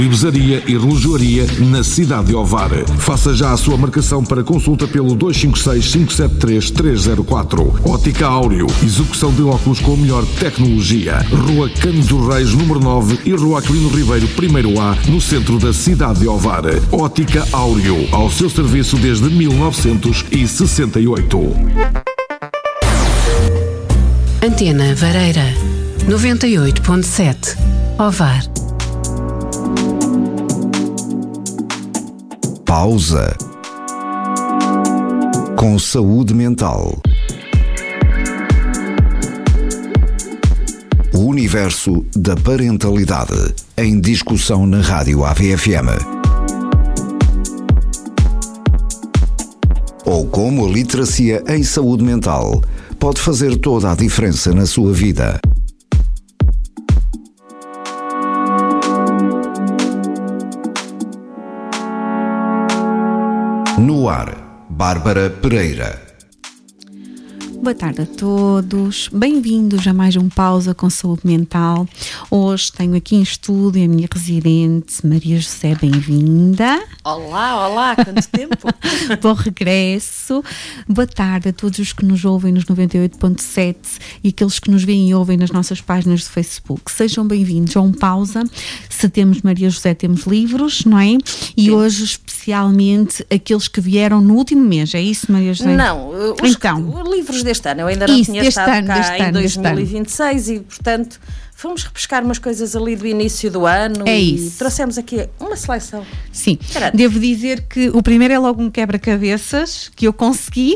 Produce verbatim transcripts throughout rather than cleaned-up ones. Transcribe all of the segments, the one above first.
Bebesaria e relojoaria na cidade de Ovar. Faça já a sua marcação para consulta pelo dois cinco seis, cinco sete três, três zero quatro. Ótica Áureo, execução de óculos com a melhor tecnologia. Rua Cândido dos Reis, número nove e Rua Aquilino Ribeiro, primeiro A, no centro da cidade de Ovar. Ótica Áureo, ao seu serviço desde mil novecentos e sessenta e oito. Antena Vareira, noventa e oito ponto sete, Ovar. Pausa. Com saúde mental. O universo da parentalidade em discussão na Rádio A V F M. Ou como a literacia em saúde mental pode fazer toda a diferença na sua vida. No ar, Bárbara Pereira. Boa tarde a todos, bem-vindos a mais um Pausa com Saúde Mental. Hoje tenho aqui em estúdio a minha residente Maria José, bem-vinda. Olá, olá, quanto tempo? Bom regresso. Boa tarde a todos os que nos ouvem nos noventa e oito ponto sete e aqueles que nos veem e ouvem nas nossas páginas do Facebook. Sejam bem-vindos a um Pausa. Se temos Maria José, temos livros, não é? E Sim. Hoje especialmente aqueles que vieram no último mês, é isso, Maria José? Não, os então, que, livros deste ano, eu ainda não isso, tinha estado ano, cá em ano, dois mil e vinte e seis e, portanto, fomos repescar umas coisas ali do início do ano é e isso. Trouxemos aqui uma seleção. Sim, Caramba. Devo dizer que o primeiro é logo um quebra-cabeças que eu consegui.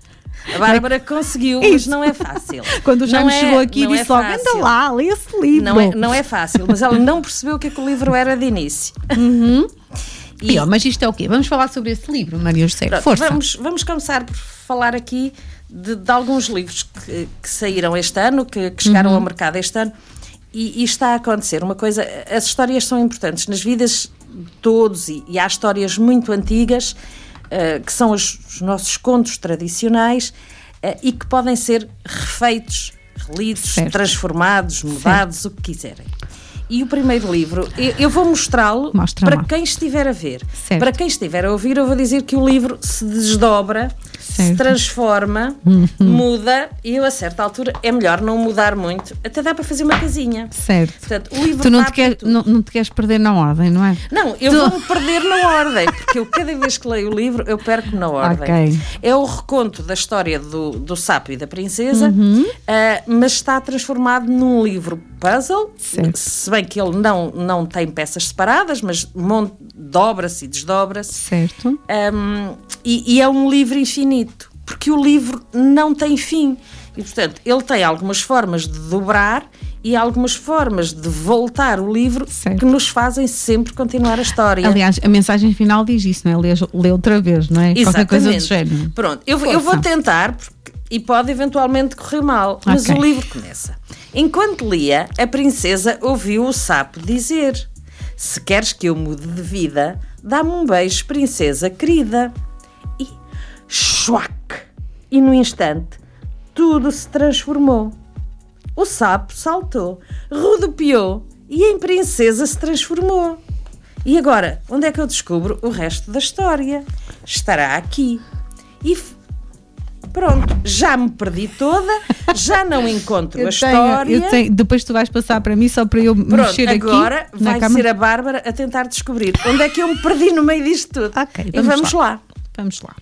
A Bárbara conseguiu, mas não é fácil. Quando já não me é, chegou aqui, disse é logo, anda lá, lê esse livro. Não é, não é fácil, mas ela não percebeu o que é que o livro era de início. Uhum. E, ó, mas isto é o quê? Vamos falar sobre esse livro, Maria José. Pronto, Força. Vamos, vamos começar por falar aqui de, de alguns livros que, que saíram este ano, que, que chegaram uhum. ao mercado este ano, e, e está a acontecer uma coisa, as histórias são importantes nas vidas de todos, e, e há histórias muito antigas, uh, que são os, os nossos contos tradicionais, uh, e que podem ser refeitos, relidos, certo. transformados, mudados, certo. o que quiserem. E o primeiro livro, eu, eu vou mostrá-lo Mostra para lá. quem estiver a ver. Certo. Para quem estiver a ouvir, eu vou dizer que o livro se desdobra, certo. se transforma, uhum. muda, e eu a certa altura é melhor não mudar muito, até dá para fazer uma casinha. Certo. Portanto, o livro tu não te, quer, não, não te queres perder na ordem, não é? Não, eu tu... vou-me perder na ordem, porque eu cada vez que leio o livro eu perco na ordem. Okay. É o reconto da história do, do sapo e da princesa, uhum. uh, mas está transformado num livro puzzle, certo. se bem que ele não, não tem peças separadas, mas dobra-se e desdobra-se. Certo. Um, e, e é um livro infinito, porque o livro não tem fim. E, portanto, ele tem algumas formas de dobrar e algumas formas de voltar o livro, certo. que nos fazem sempre continuar a história. Aliás, a mensagem final diz isso, não é? Lê, lê outra vez, não é? Exatamente. Qualquer coisa do género. Pronto, eu, eu vou tentar, porque, e pode eventualmente correr mal, mas okay. o livro começa. Enquanto lia, a princesa ouviu o sapo dizer: se queres que eu mude de vida, dá-me um beijo, princesa querida. E chuac! E no instante, tudo se transformou. O sapo saltou, rodopiou e em princesa se transformou. E agora, onde é que eu descubro o resto da história? Estará aqui. E pronto, já me perdi toda, já não encontro eu a tenho, história. Eu tenho, depois tu vais passar para mim só para eu pronto, mexer aqui. Agora vai cama. ser a Bárbara a tentar descobrir onde é que eu me perdi no meio disto tudo. Ok, vamos, e vamos lá. lá. Vamos lá.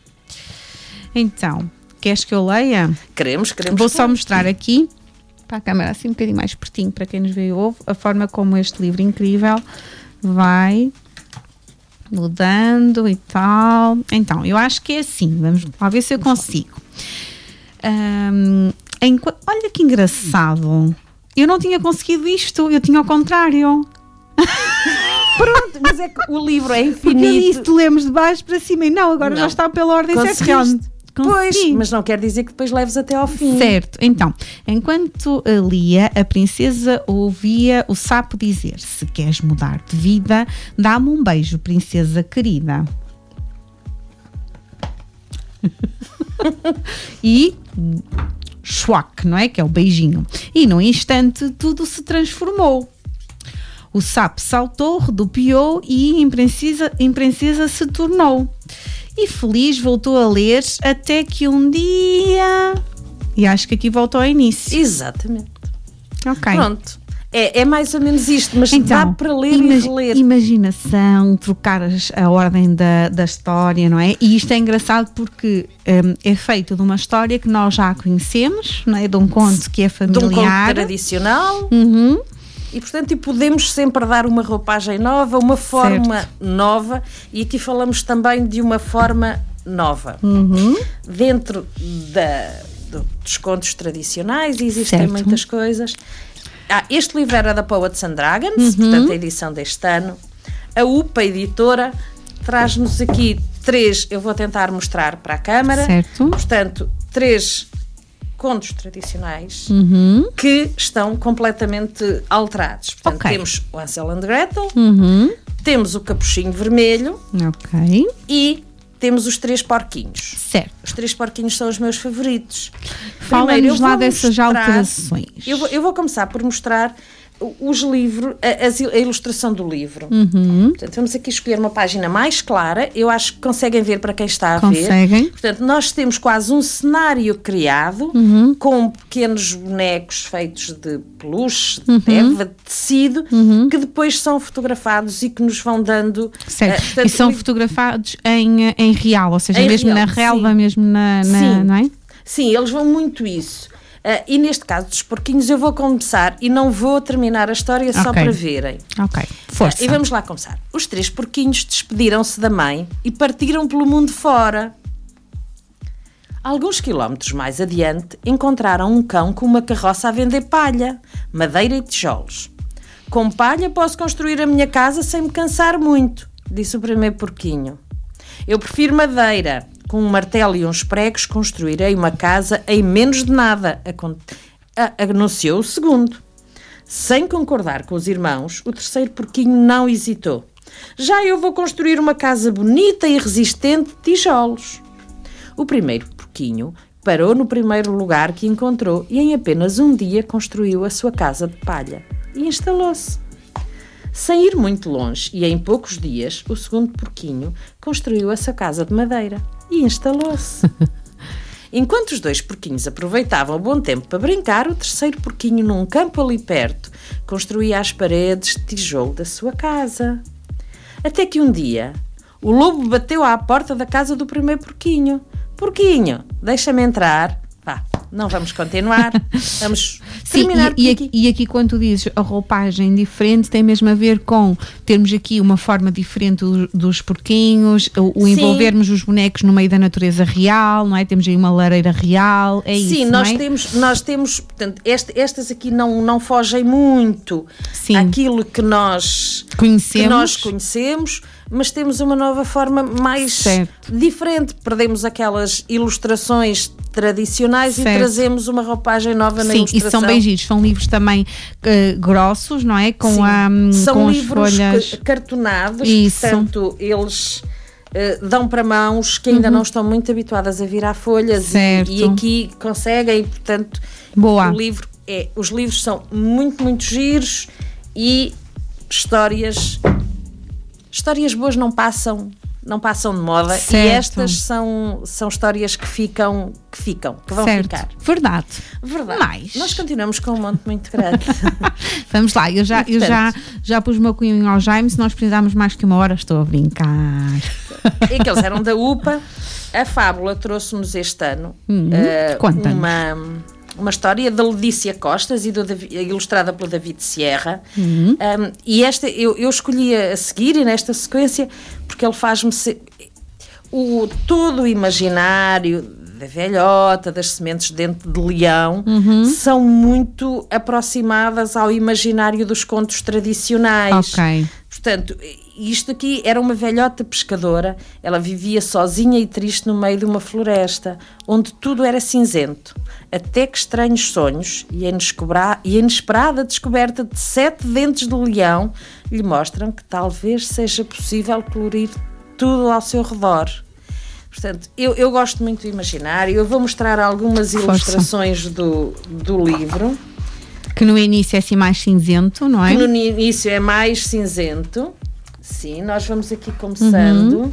Então, queres que eu leia? Queremos, queremos. Vou só mostrar aqui, para a câmera assim um bocadinho mais pertinho, para quem nos vê e ouve, a forma como este livro incrível vai mudando e tal. Então, eu acho que é assim, vamos lá ver se eu consigo. Um, em, olha que engraçado, eu não tinha conseguido isto, eu tinha ao contrário. Pronto, mas é que o livro é infinito. Porque eu disse, tu lemos de baixo para cima e não, agora não. já está pela ordem certa. Realmente. Pois, mas não quer dizer que depois leves até ao fim. Certo, então, enquanto lia, a princesa ouvia o sapo dizer: se queres mudar de vida, dá-me um beijo, princesa querida. E schwack, não é? Que é o beijinho. E num instante tudo se transformou. O sapo saltou, rodopiou e em princesa, em princesa se tornou. E feliz voltou a ler até que um dia... E acho que aqui voltou ao início. Exatamente. Ok. Pronto. É, é mais ou menos isto, mas então, dá para ler imag- e reler. Imaginação, trocar as, a ordem da, da história, não é? E isto é engraçado porque um, é feito de uma história que nós já conhecemos, não é? De um conto que é familiar. De um conto tradicional. Uhum. E, portanto, e podemos sempre dar uma roupagem nova, uma forma certo. nova. E aqui falamos também de uma forma nova. Uhum. Dentro da, do, dos contos tradicionais existem certo. muitas coisas. Ah, este livro era da Poets and Dragons, uhum. portanto a edição deste ano. A U P A Editora traz-nos aqui três, eu vou tentar mostrar para a câmara, certo. portanto, três contos tradicionais uhum. que estão completamente alterados. Portanto, okay. temos o Hansel and Gretel, uhum. temos o Capuchinho Vermelho okay. e temos os Três Porquinhos. Certo. Os Três Porquinhos são os meus favoritos. Fala-nos lá dessas mostrar, alterações. Eu vou, eu vou começar por mostrar os livros, a, a ilustração do livro. Uhum. Portanto, vamos aqui escolher uma página mais clara. Eu acho que conseguem ver para quem está a conseguem. ver. Portanto, nós temos quase um cenário criado uhum. com pequenos bonecos feitos de peluche, de uhum. teva, de tecido, uhum. que depois são fotografados e que nos vão dando... Certo. Uh, portanto, e são fotografados em, em real, ou seja, em mesmo real, na relva, sim. mesmo na... na sim. Não é? Sim, eles vão muito isso. Uh, e neste caso dos porquinhos eu vou começar e não vou terminar a história só okay. para verem. Ok, força. Uh, e vamos lá começar. Os três porquinhos despediram-se da mãe e partiram pelo mundo fora. Alguns quilómetros mais adiante encontraram um cão com uma carroça a vender palha, madeira e tijolos. Com palha posso construir a minha casa sem me cansar muito, disse o primeiro porquinho. Eu prefiro madeira. Com um martelo e uns pregos construirei uma casa em menos de nada, anunciou o segundo. Sem concordar com os irmãos, o terceiro porquinho não hesitou. Já eu vou construir uma casa bonita e resistente de tijolos. O primeiro porquinho parou no primeiro lugar que encontrou e em apenas um dia construiu a sua casa de palha e instalou-se. Sem ir muito longe e em poucos dias, o segundo porquinho construiu a sua casa de madeira e instalou-se. Enquanto os dois porquinhos aproveitavam o bom tempo para brincar, o terceiro porquinho, num campo ali perto, construía as paredes de tijolo da sua casa. Até que um dia, o lobo bateu à porta da casa do primeiro porquinho. Porquinho, deixa-me entrar. Vá, não vamos continuar. Vamos Sim, terminar e, e, aqui. aqui, e aqui quando tu dizes a roupagem diferente tem mesmo a ver com termos aqui uma forma diferente do, dos porquinhos, o, o envolvermos os bonecos no meio da natureza real, não é? Temos aí uma lareira real, é Sim, isso, nós não é? temos, nós temos, portanto, este, estas aqui não, não fogem muito Sim. àquilo que nós conhecemos. que nós conhecemos, mas temos uma nova forma mais certo. diferente. Perdemos aquelas ilustrações tradicionais certo. e trazemos uma roupagem nova na Sim, ilustração. e são bem giros, são livros também uh, grossos, não é? Com, Sim, a, são com livros as folhas cartonados, isso. portanto eles uh, dão para mãos que ainda uhum. não estão muito habituadas a virar folhas e, e aqui conseguem, portanto Boa. o livro é, os livros são muito, muito giros e histórias histórias boas não passam não passam de moda certo. E estas são, são histórias que ficam que ficam, que vão certo. ficar. Verdade. Verdade. Mais. Nós continuamos com um monte muito grande. Vamos lá, eu já, e, portanto, eu já, já pus o meu cunho ao Jaime, se nós precisarmos mais que uma hora, estou a brincar. É que eles eram da U P A. A Fábula trouxe-nos este ano hum, uh, uma, uma história da Ledícia Costas e do, ilustrada pelo David Sierra. Uhum. Um, e esta eu, eu escolhi a seguir e nesta sequência porque ele faz-me ser, o, todo o imaginário da velhota, das sementes de dente de leão, uhum. são muito aproximadas ao imaginário dos contos tradicionais. Ok. Portanto, isto aqui era uma velhota pescadora, ela vivia sozinha e triste no meio de uma floresta, onde tudo era cinzento, até que estranhos sonhos e a inesperada descoberta de sete dentes de leão lhe mostram que talvez seja possível colorir tudo ao seu redor. Portanto, eu, eu gosto muito do imaginário, eu vou mostrar algumas Força. ilustrações do, do livro. Que no início é assim mais cinzento, não é? Que no início é mais cinzento. Sim, nós vamos aqui começando. Uhum.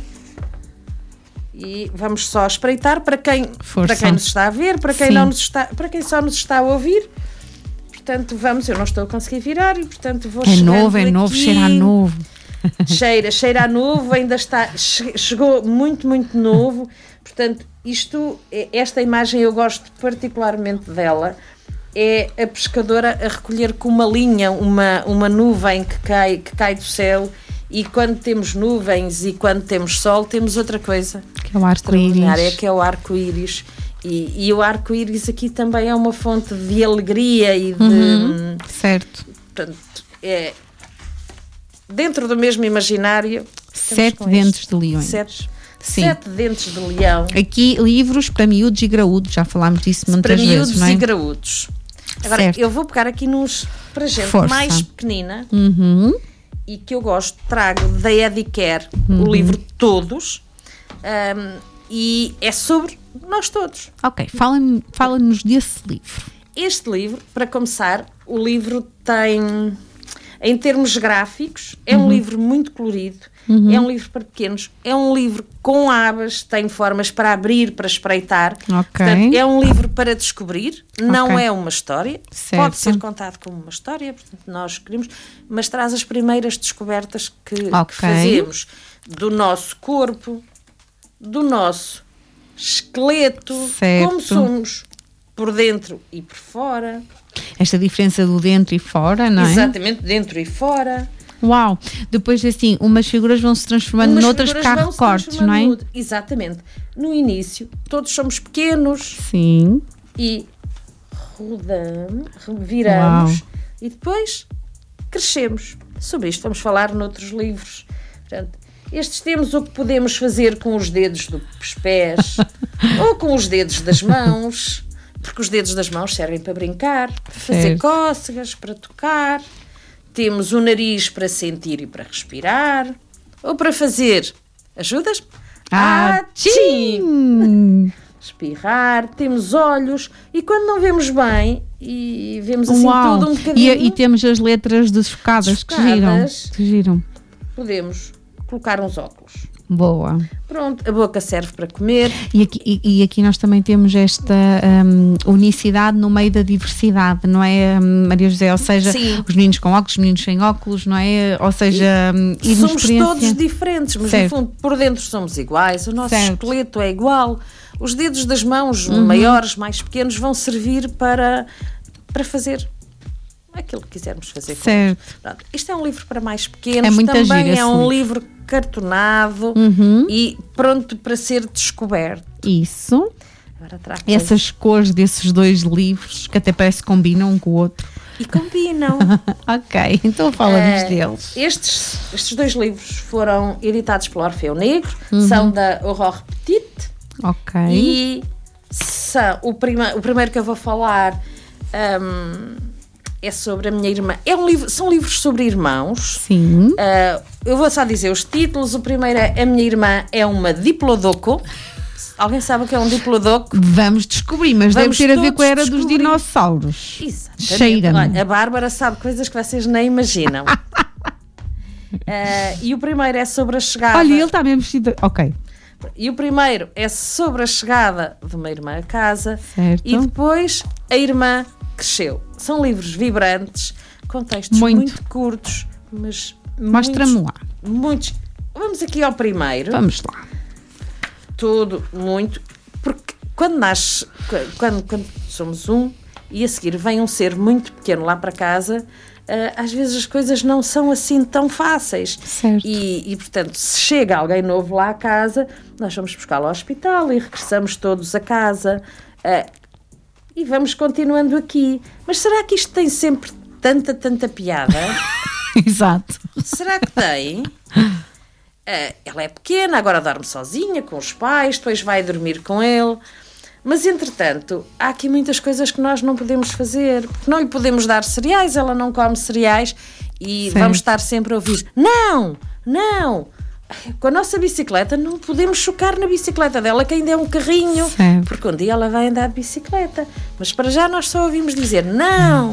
E vamos só espreitar para quem, para quem nos está a ver, para quem, não nos está, para quem só nos está a ouvir. Portanto, vamos, eu não estou a conseguir virar e, portanto, vou é novo, é aqui. novo, cheira a novo. Cheira, cheira a novo, ainda está, chegou muito, muito novo. Portanto, isto, esta imagem eu gosto particularmente dela. É a pescadora a recolher com uma linha uma, uma nuvem que cai, que cai do céu. E quando temos nuvens e quando temos sol, temos outra coisa. Que é o arco-íris. Que é o arco-íris. E, e o arco-íris aqui também é uma fonte de alegria e de... Uhum, certo. Portanto, é... Dentro do mesmo imaginário... Sete dentes isto. de leões. Sete, sete dentes de leão. Aqui, livros para miúdos e graúdos. Já falámos disso muitas para vezes, não é? Para miúdos e graúdos. Agora, certo. Eu vou pegar aqui nos... Para gente Força. mais pequenina... Uhum. E que eu gosto, trago da Edicare uhum. o livro Todos, um, e é sobre nós todos. Ok, fala-nos fala desse livro. Este livro, para começar, o livro tem, em termos gráficos, é uhum. um livro muito colorido, uhum. é um livro para pequenos, é um livro com abas, tem formas para abrir, para espreitar. Okay. Portanto, é um livro para descobrir, não okay. é uma história, certo. Pode ser contado como uma história, portanto, nós queremos, mas traz as primeiras descobertas que, okay. que fazemos do nosso corpo, do nosso esqueleto, certo. Como somos por dentro e por fora. Esta diferença do dentro e fora, não é? Exatamente, dentro e fora. Uau! Depois assim, umas figuras vão se transformando umas noutras cá recortes, não é? No, exatamente. No início, todos somos pequenos. Sim. E rodamos, viramos. Uau. E depois crescemos. Sobre isto vamos falar noutros livros. Portanto, estes temos o que podemos fazer com os dedos dos pés ou com os dedos das mãos, porque os dedos das mãos servem para brincar, para fazer certo. Cócegas, para tocar. Temos o nariz para sentir e para respirar, ou para fazer, ajudas? Ah, tchim! Espirrar. Temos olhos e quando não vemos bem e vemos assim Uau. Tudo um bocadinho... E, e temos as letras desfocadas, que giram, que giram. Podemos colocar uns óculos. Boa. Pronto, a boca serve para comer. E aqui, e, e aqui nós também temos esta um, unicidade no meio da diversidade, não é, Maria José? Ou seja, sim. Os meninos com óculos, os meninos sem óculos, não é? Ou seja, e, e somos todos diferentes, mas certo. No fundo, por dentro somos iguais, o nosso certo. Esqueleto é igual, os dedos das mãos, uhum. maiores, mais pequenos, vão servir para, para fazer aquilo que quisermos fazer com certo. Pronto, isto é um livro para mais pequenos, é muito também é um livro. livro cartonado uhum. e pronto para ser descoberto. Isso. Agora trago essas cores desses dois livros que até parece que combinam um com o outro. E combinam. Ok, então fala-nos uh, deles. Estes, estes dois livros foram editados pelo Orfeu Negro, uhum. são da Aurore Petit. Ok. E são, o, prima, o primeiro que eu vou falar um, é sobre a minha irmã. É um livro, são livros sobre irmãos. Sim. Uh, eu vou só dizer os títulos. O primeiro é A Minha Irmã é uma Diplodocus. Alguém sabe o que é um Diplodocus? Vamos descobrir, mas Vamos deve ter a ver com a era descobrir. Dos dinossauros. Exatamente. Cheira-me. A Bárbara sabe coisas que vocês nem imaginam. uh, e o primeiro é sobre a chegada... Olha, ele está mesmo vestido... Ok. E o primeiro é sobre a chegada de uma irmã a casa. Certo. E depois a irmã cresceu. São livros vibrantes, com textos muito, muito curtos, mas mostra-me lá. Muitos. Vamos aqui ao primeiro. Vamos lá. Tudo muito, porque quando nasce, quando, quando somos um e a seguir vem um ser muito pequeno lá para casa, uh, às vezes as coisas não são assim tão fáceis. Certo. E, e, portanto, se chega alguém novo lá a casa, nós vamos buscá-lo ao hospital e regressamos todos a casa. Uh, E vamos continuando aqui. Mas será que isto tem sempre tanta, tanta piada? Exato. Será que tem? Uh, ela é pequena, agora dorme sozinha, com os pais, depois vai dormir com ele. Mas, entretanto, há aqui muitas coisas que nós não podemos fazer. Porque não lhe podemos dar cereais, ela não come cereais. E certo. Vamos estar sempre a ouvir, não, não... Com a nossa bicicleta não podemos chocar na bicicleta dela, que ainda é um carrinho, certo. Porque um dia ela vai andar de bicicleta, mas para já nós só ouvimos dizer não,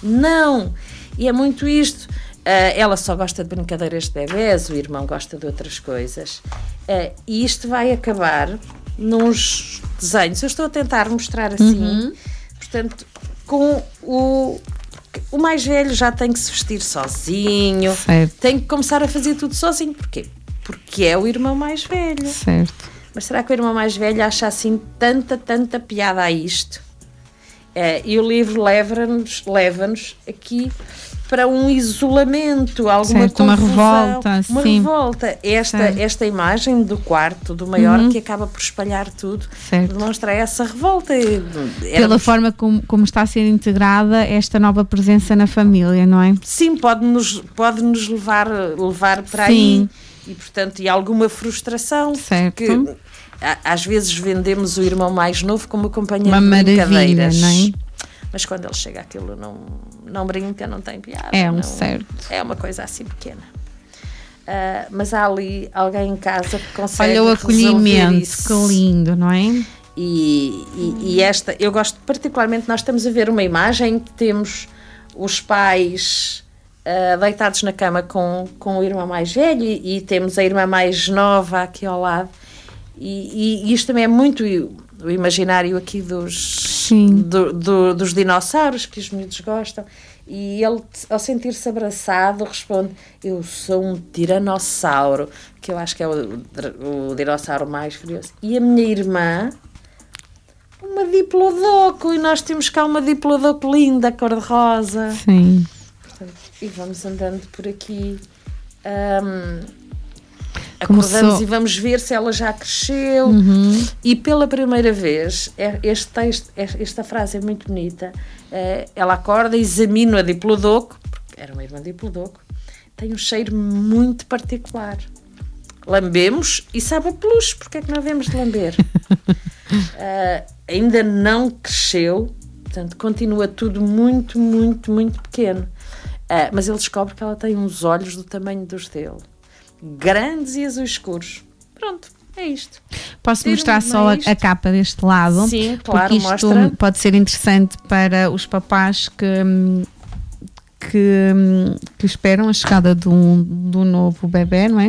Não! E é muito isto. Uh, ela só gosta de brincadeiras de bebés, o irmão gosta de outras coisas. Uh, e isto vai acabar nos desenhos. Eu estou a tentar mostrar assim, uhum. portanto, com o... O mais velho já tem que se vestir sozinho, certo. Tem que começar a fazer tudo sozinho. Porquê? Porque é o irmão mais velho. Certo. Mas será que o irmão mais velho acha assim tanta, tanta piada a isto? É, e o livro leva-nos, leva-nos aqui para um isolamento, alguma certo, confusão. Uma revolta, Uma sim. revolta. Esta, esta imagem do quarto do maior, uhum. que acaba por espalhar tudo, certo. Demonstra essa revolta. Era Pela forma como, como está a ser integrada esta nova presença na família, não é? Sim, pode-nos pode -nos levar, levar para sim. aí. E, portanto, e alguma frustração. Certo. Que, às vezes vendemos o irmão mais novo como companheiro uma de brincadeiras. Não é? Mas quando ele chega aquilo não, não brinca, não tem piada. É um não, certo. É uma coisa assim pequena. Uh, mas há ali alguém em casa que consegue. Olha o acolhimento, isso. Que lindo, não é? E, e, e esta, eu gosto particularmente, nós estamos a ver uma imagem que temos os pais uh, deitados na cama com, com o irmão mais velho e, e temos a irmã mais nova aqui ao lado. E, e isto também é muito o imaginário aqui dos, do, do, dos dinossauros que os miúdos gostam. E ele, ao sentir-se abraçado, responde: eu sou um tiranossauro, que eu acho que é o, o dinossauro mais furioso. E a minha irmã, uma diplodocus, e nós temos cá uma diplodocus linda, cor-de-rosa. Sim. Portanto, e vamos andando por aqui. Um, Acordamos Começou. E vamos ver se ela já cresceu. Uhum. E pela primeira vez, este texto, esta frase é muito bonita. Ela acorda, examina a diplodocus, porque era uma irmã diplodocus, tem um cheiro muito particular. Lambemos e sabe a peluche, porque é que não havemos de lamber? uh, ainda não cresceu, portanto, continua tudo muito, muito, muito pequeno. Uh, mas ele descobre que ela tem uns olhos do tamanho dos dele. Grandes e azuis escuros. Pronto, é isto. Posso Tiro mostrar só a, a capa deste lado? Sim, claro, porque isto mostra. Pode ser interessante para os papás que, que, que esperam a chegada de um, de um novo bebê, não é?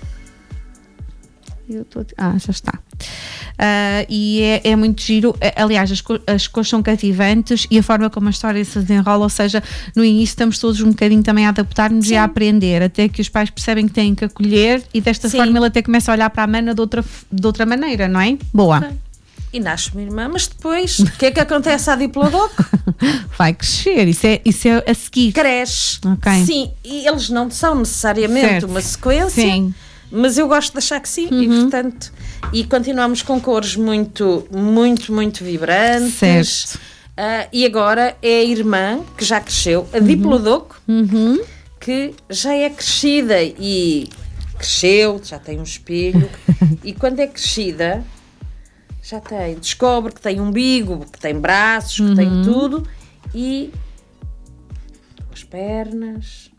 Eu tô, ah, já está. Uh, e é, é muito giro. Aliás, as, co as cores são cativantes e a forma como a história se desenrola, ou seja, no início estamos todos um bocadinho também a adaptar-nos e a aprender, até que os pais percebem que têm que acolher e desta Sim. forma ele até começa a olhar para a mana de outra, de outra maneira, não é? Boa. Sim. E nasce uma irmã, mas depois, o que é que acontece à diplodocus? Vai crescer, isso é, isso é a seguir. Cresce. Okay. Sim, e eles não são necessariamente certo. Uma sequência. Sim. Mas eu gosto de achar que sim, uhum. e portanto, e continuamos com cores muito, muito, muito vibrantes. Certo. Uh, e agora é a irmã que já cresceu, a uhum. diplodocus, uhum. que já é crescida e cresceu, já tem um espelho, e quando é crescida, já tem, descobre que tem umbigo, que tem braços, que uhum. tem tudo, e as pernas...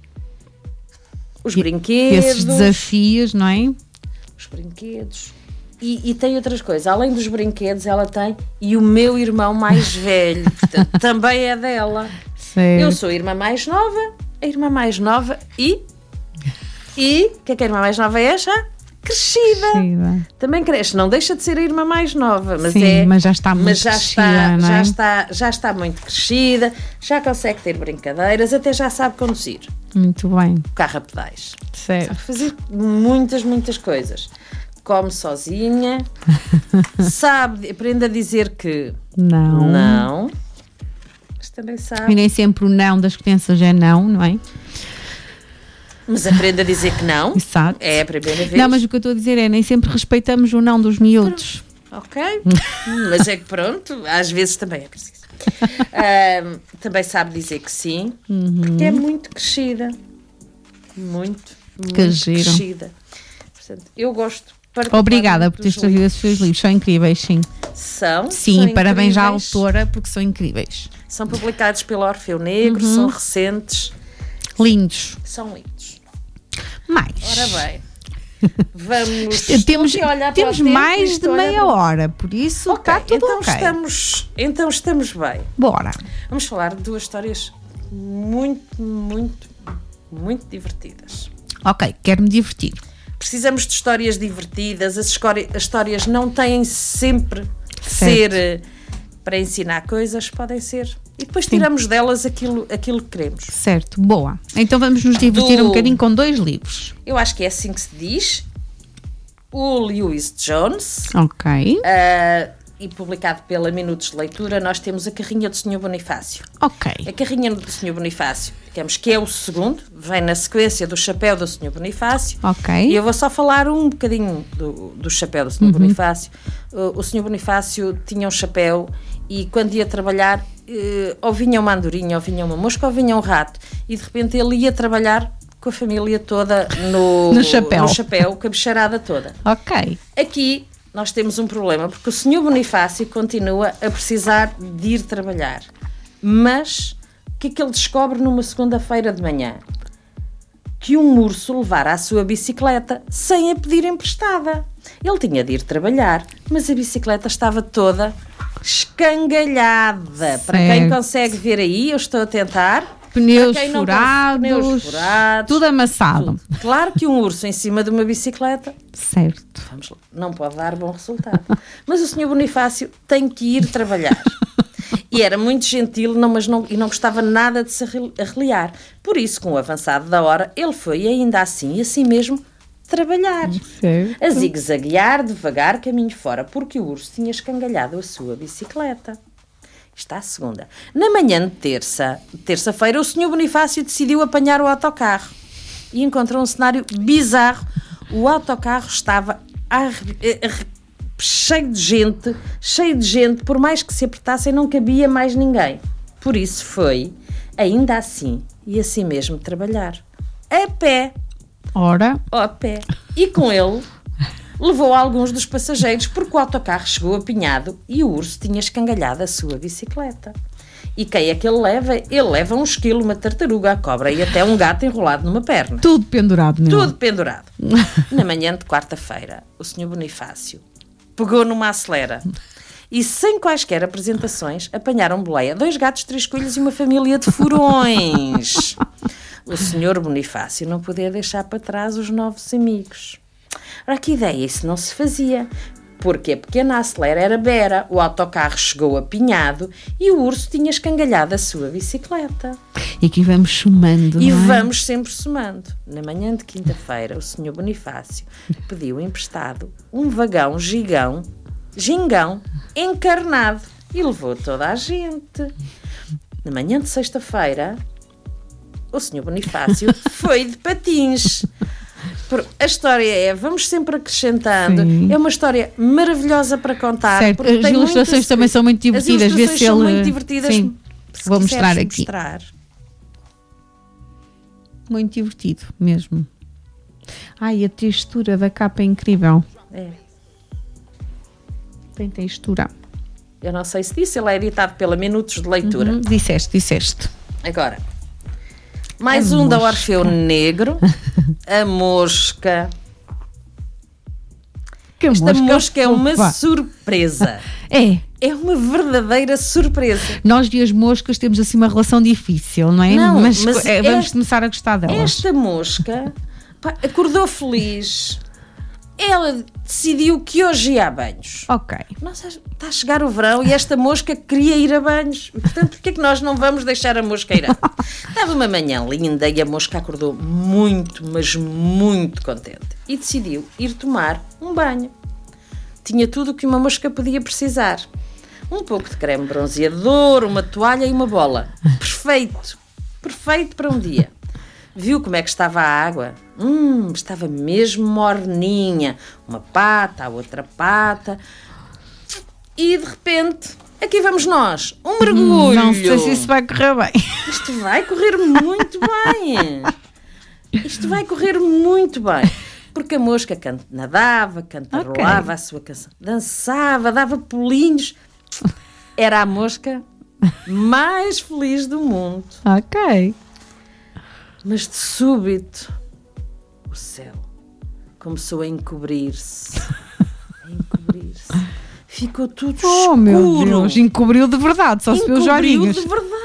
Os e, brinquedos. Esses desafios, não é? Os brinquedos. E, e tem outras coisas. Além dos brinquedos, ela tem... E o meu irmão mais velho. Portanto, também é dela. Certo. Eu sou a irmã mais nova. A irmã mais nova e... E... O que é que a irmã mais nova é já? Crescida. crescida. Também cresce. Não deixa de ser a irmã mais nova. Mas, Sim, é, mas já está muito mas já crescida, está, não é? já, está, já está muito crescida. Já consegue ter brincadeiras. Até já sabe conduzir. Muito bem. O carro a pedais. Certo. Sabe fazer muitas, muitas coisas. Come sozinha. Sabe, aprende a dizer que não. Não. Mas também sabe. E nem sempre o não das crianças é não, não é? Mas aprende a dizer que não. Exato. É a primeira vez. Não, mas o que eu estou a dizer é nem sempre respeitamos o não dos miúdos. Ok. Mas é que pronto, às vezes também é preciso. um, também sabe dizer que sim, uhum. porque é muito crescida. Muito, muito que giro. Crescida. Portanto, eu gosto. Obrigada por ter trazido os seus livros, são incríveis, sim. São? Sim, são parabéns à autora, porque são incríveis. São publicados pelo Orfeu Negro, uhum. são recentes. Lindos. São lindos. Mais. Ora bem. Vamos temos temos mais de meia hora, por isso okay, está tudo então ok. Estamos, então estamos bem. Bora. Vamos falar de duas histórias muito, muito, muito divertidas. Ok, quero-me divertir. Precisamos de histórias divertidas, as, escóri- as histórias não têm sempre que Certo. ser uh, para ensinar coisas, podem ser. E depois tiramos delas aquilo, aquilo que queremos. Certo, boa. Então vamos nos divertir Do- um bocadinho com dois livros. Eu acho que é assim que se diz. O Lewis Jones, Ok, uh, e publicado pela Minutos de Leitura, nós temos a Carrinha do senhor Bonifácio. ok. A Carrinha do senhor Bonifácio, digamos que é o segundo, vem na sequência do Chapéu do senhor Bonifácio. Ok. E eu vou só falar um bocadinho do, do Chapéu do senhor Bonifácio. O, o senhor Bonifácio tinha um chapéu e quando ia trabalhar, eh, ou vinha uma andorinha, ou vinha uma mosca, ou vinha um rato. E de repente ele ia trabalhar com a família toda no, No chapéu. no chapéu, com a bicharada toda. Ok. Aqui nós temos um problema, porque o senhor Bonifácio continua a precisar de ir trabalhar. Mas o que é que ele descobre numa segunda-feira de manhã? Que um urso levara a sua bicicleta sem a pedir emprestada. Ele tinha de ir trabalhar, mas a bicicleta estava toda escangalhada. Para quem Certo. consegue ver aí, eu estou a tentar. Pneus Para quem não furados, consegue- pneus furados, tudo amassado. tudo. Claro que um urso em cima de uma bicicleta, Certo. vamos lá, não pode dar bom resultado. Mas o senhor Bonifácio tem que ir trabalhar. E era muito gentil, não, mas não, e não gostava nada de se arre- arreliar. Por isso, com o avançado da hora, ele foi ainda assim, e assim mesmo, trabalhar. Certo. A zigue-zaguear devagar caminho fora, porque o urso tinha escangalhado a sua bicicleta. Está a segunda. Na manhã de terça, terça-feira, o senhor Bonifácio decidiu apanhar o autocarro e encontrou um cenário bizarro. O autocarro estava arre- arre- cheio de gente, cheio de gente, por mais que se apertassem não cabia mais ninguém. Por isso foi, ainda assim, e assim mesmo trabalhar. A pé, Ora, a pé. E com ele levou alguns dos passageiros porque o autocarro chegou apinhado e o urso tinha escangalhado a sua bicicleta. E quem é que ele leva? Ele leva um esquilo, uma tartaruga, a cobra e até um gato enrolado numa perna. tudo pendurado nele. Tudo pendurado. Na manhã de quarta-feira, o senhor Bonifácio pegou numa acelera e, sem quaisquer apresentações, apanharam boleia dois gatos, três coelhos e uma família de furões. O senhor Bonifácio não podia deixar para trás os novos amigos. Ora, que ideia, isso não se fazia, porque a pequena acelera era bera, o autocarro chegou apinhado e o urso tinha escangalhado a sua bicicleta. E aqui vamos somando. E não é? vamos sempre somando. Na manhã de quinta-feira, o senhor Bonifácio pediu emprestado um vagão gigão, gingão, encarnado e levou toda a gente. Na manhã de sexta-feira, o senhor Bonifácio foi de patins. Por- A história é, vamos sempre acrescentando, Sim. é uma história maravilhosa para contar. Certo, porque as tem ilustrações muitas- também são muito divertidas. As Vê ilustrações se são ele- muito divertidas. Sim. Se Vou quiseres mostrar aqui. mostrar. Muito divertido mesmo. Ai, a textura da capa é incrível. É. Tem textura. Eu não sei se disse, ele é editado pela Minutos de Leitura. Hum, disseste, disseste. Agora, mais A um da mosca. Orfeu Negro, a mosca. Que Esta mosca é uma fofa. surpresa. É, É uma verdadeira surpresa. nós e as moscas temos assim uma relação difícil, não é? Não, mas mas é, vamos este- começar a gostar delas. Esta mosca pá, acordou feliz. Ela decidiu que hoje ia a banhos. Ok. Nossa, está a chegar o verão e esta mosca queria ir a banhos. Portanto, porquê é que nós não vamos deixar a mosca ir a banhos? Estava uma manhã linda e a mosca acordou muito, mas muito contente. E decidiu ir tomar um banho. Tinha tudo o que uma mosca podia precisar. Um pouco de creme bronzeador, uma toalha e uma bola. Perfeito. Perfeito para um dia. Viu como é que estava a água? Hum, estava mesmo morninha. Uma pata, a outra pata. E de repente, aqui vamos nós. Um mergulho. Não sei se isso vai correr bem. Isto vai correr muito bem. Isto vai correr muito bem. Porque a mosca canta, nadava, cantarolava Ok. a sua canção, dançava, dava pulinhos. Era a mosca mais feliz do mundo. Ok. Mas de súbito, o céu começou a encobrir-se. A encobrir-se. Ficou tudo Oh, escuro. meu Deus. Encobriu de verdade. Só se viu os Encobriu olhinhos. de verdade.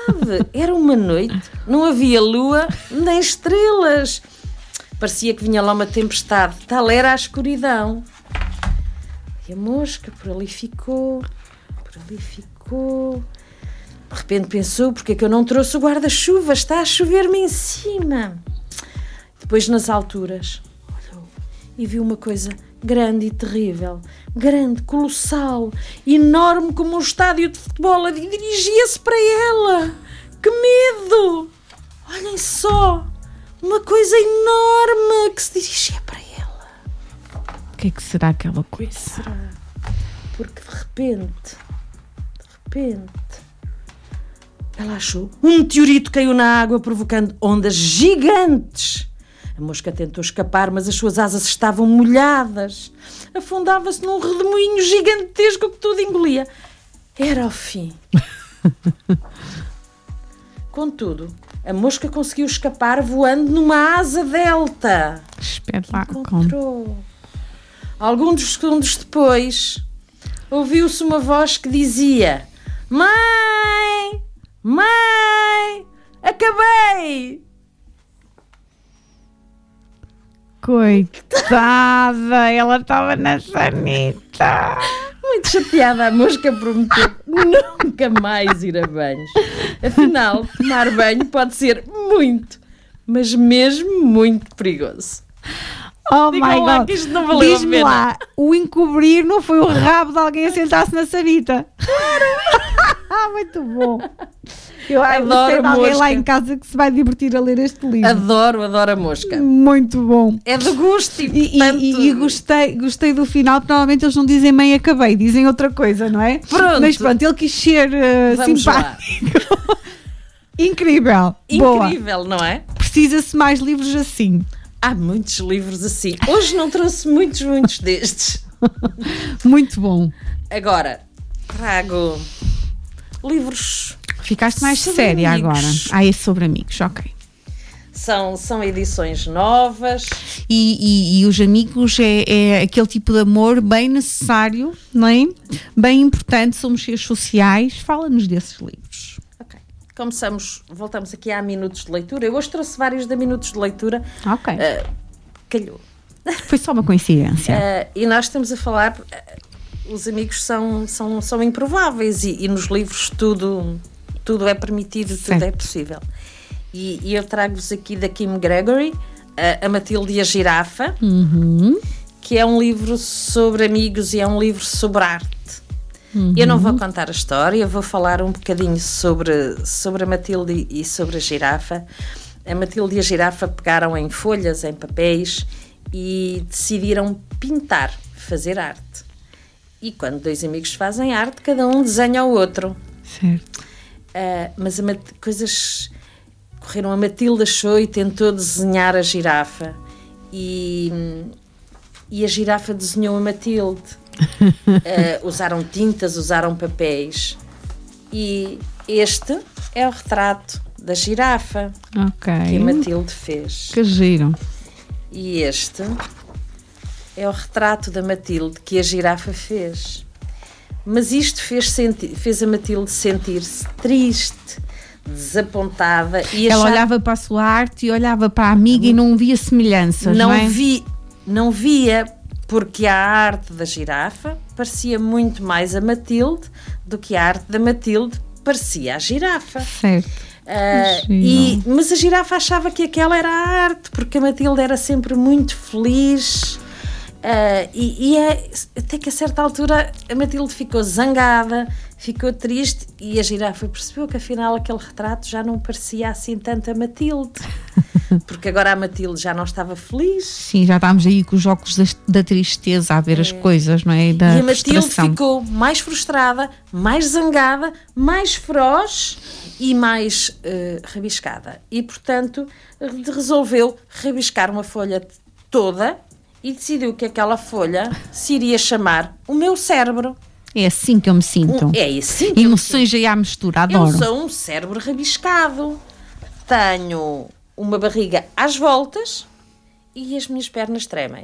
verdade, era uma noite, não havia lua nem estrelas. Parecia que vinha lá uma tempestade, tal era a escuridão. E a mosca por ali ficou, por ali ficou. De repente pensou, porque é que eu não trouxe o guarda-chuva? Está a chover-me em cima. Depois, nas alturas, olhou e viu uma coisa grande e terrível. Grande, colossal, enorme como um estádio de futebol, e dirigia-se para ela. Que medo! Olhem só, uma coisa enorme que se dirigia para ela. O que é que será aquela coisa? Será? Porque de repente, de repente, ela achou um meteorito caiu na água, provocando ondas gigantes. A mosca tentou escapar, mas as suas asas estavam molhadas. Afundava-se num redemoinho gigantesco que tudo engolia. Era o fim. Contudo, a mosca conseguiu escapar voando numa asa delta. Espetáculo. Encontrou. Alguns segundos depois, ouviu-se uma voz que dizia: Mãe! Mãe! Acabei! Coitada, ela estava na sanita. Muito chateada, a mosca prometeu nunca mais ir a banhos. Afinal, tomar banho pode ser muito, mas mesmo muito perigoso. Oh Digam my lá God, que isto não valeu a diz-me pena. lá, o encobrir não foi o rabo de alguém a sentar-se na sanita? Claro! Muito bom. Eu Adoro sei de alguém mosca. lá em casa que se vai divertir a ler este livro. Adoro, adoro a mosca. Muito bom. É do gosto e, E, portanto... e, e gostei, gostei do final, porque normalmente eles não dizem mãe acabei, dizem outra coisa, não é? Pronto. Mas pronto, ele quis ser uh, Vamos simpático. Incrível. Boa. Incrível, não é? Precisa-se mais livros assim. Há muitos livros assim. Hoje não trouxe muitos, muitos destes. Muito bom. Agora, trago livros... Ficaste mais Sobre séria amigos. agora. Ah, é sobre amigos, ok. São, são edições novas. E, e, e os amigos é, é aquele tipo de amor bem necessário, não é? Bem importante, somos seres sociais. Fala-nos desses livros. Ok. Começamos, voltamos aqui a Minutos de Leitura. Eu hoje trouxe vários da Minutos de Leitura. Ok. Uh, calhou. Foi só uma coincidência. Uh, e nós estamos a falar... Uh, os amigos são, são, são improváveis e, e nos livros tudo, tudo é permitido, Certo. tudo é possível. E, e eu trago-vos aqui da Kim Gregory, a, a Matilde e a Girafa, Uhum. que é um livro sobre amigos e é um livro sobre arte. Uhum. Eu não vou contar a história, vou falar um bocadinho sobre, sobre a Matilde e sobre a Girafa. A Matilde e a Girafa pegaram em folhas, em papéis e decidiram pintar, fazer arte. E quando dois amigos fazem arte, cada um desenha o outro. Certo. Uh, mas a Mat- coisas correram. A Matilde achou e tentou desenhar a Girafa. E, e a Girafa desenhou a Matilde. Uh, usaram tintas, usaram papéis. E este é o retrato da Girafa Ok. que a Matilde fez. Que giro. E este é o retrato da Matilde que a Girafa fez. Mas isto fez, senti- fez a Matilde sentir-se triste, desapontada. E Ela achar- olhava para a sua arte e olhava para a amiga e não via semelhanças, não, não, é? vi, não via, porque a arte da Girafa parecia muito mais a Matilde do que a arte da Matilde parecia a Girafa. Certo. Ah, Giro. e, mas a Girafa achava que aquela era a arte, porque a Matilde era sempre muito feliz. Ah, e, e é, até que a certa altura a Matilde ficou zangada, ficou triste e a Girafa percebeu que afinal aquele retrato já não parecia assim tanto a Matilde, porque agora a Matilde já não estava feliz. Sim, já estávamos aí com os óculos da, da tristeza a ver as coisas, não é? E da E a Matilde frustração. ficou mais frustrada, mais zangada, mais feroz e mais uh, rabiscada. E, portanto, resolveu rabiscar uma folha toda e decidiu que aquela folha se iria chamar O Meu Cérebro. É assim que eu me sinto. Um, é assim que eu, Emoções aí à mistura, eu adoro. sou um cérebro rabiscado. Tenho uma barriga às voltas e as minhas pernas tremem.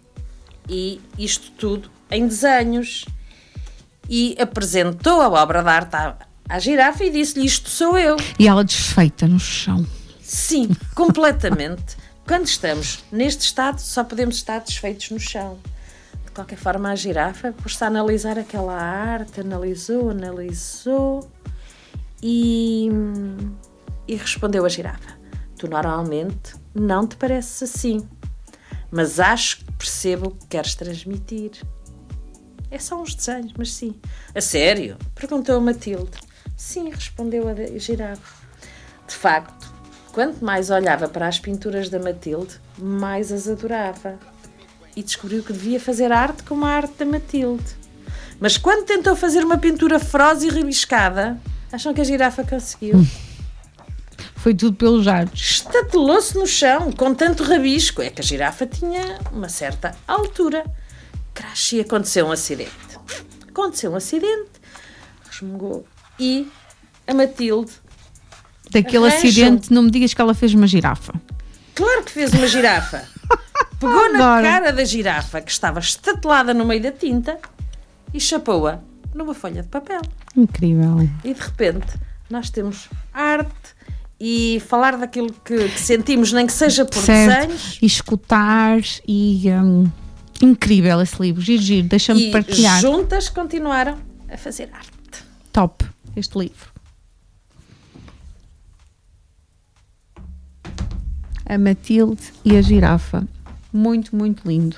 E isto tudo em desenhos. E apresentou a obra de arte à, à girafa e disse-lhe: isto sou eu. E ela desfeita no chão. Sim, completamente. Quando estamos neste estado, só podemos estar desfeitos no chão. De qualquer forma, a girafa pôs-se a analisar aquela arte, analisou, analisou e, e respondeu a girafa: tu normalmente não te pareces assim, mas acho que percebo o que queres transmitir. É só uns desenhos, mas sim. A sério? Perguntou a Matilde. Sim, respondeu a girafa. De facto, quanto mais olhava para as pinturas da Matilde, mais as adorava. E descobriu que devia fazer arte como a arte da Matilde. Mas quando tentou fazer uma pintura feroz e rabiscada, acham que a girafa conseguiu? Hum. Foi tudo pelos jardos. Estatelou-se no chão, com tanto rabisco. É que a girafa tinha uma certa altura. Crash, e aconteceu um acidente. Aconteceu um acidente, resmungou. E a Matilde... Daquele arranjam. Acidente, não me digas que ela fez uma girafa. Claro que fez uma girafa. Pegou na cara da girafa, que estava estatelada no meio da tinta, e chapou-a numa folha de papel. Incrível. E de repente, nós temos arte e falar daquilo que, que sentimos, nem que seja por certo. Desenhos. E escutar e... Um, incrível esse livro. Giro, giro. Deixa-me e partilhar. E juntas continuaram a fazer arte. Top, este livro. A Matilde e a girafa. Muito, muito lindo.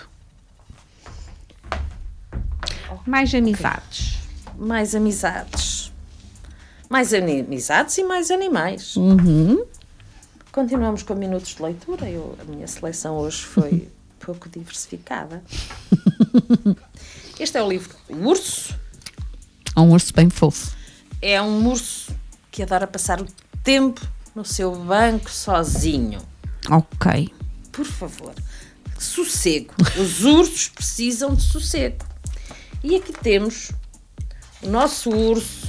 Mais amizades. Okay. Mais amizades. Mais amizades e mais animais. Uhum. Continuamos com minutos de leitura. Eu, a minha seleção hoje foi pouco diversificada. Este é o livro O Urso. É um urso bem fofo. É um urso que adora passar o tempo no seu banco sozinho. Ok. Por favor, sossego. Os ursos precisam de sossego. E aqui temos o nosso urso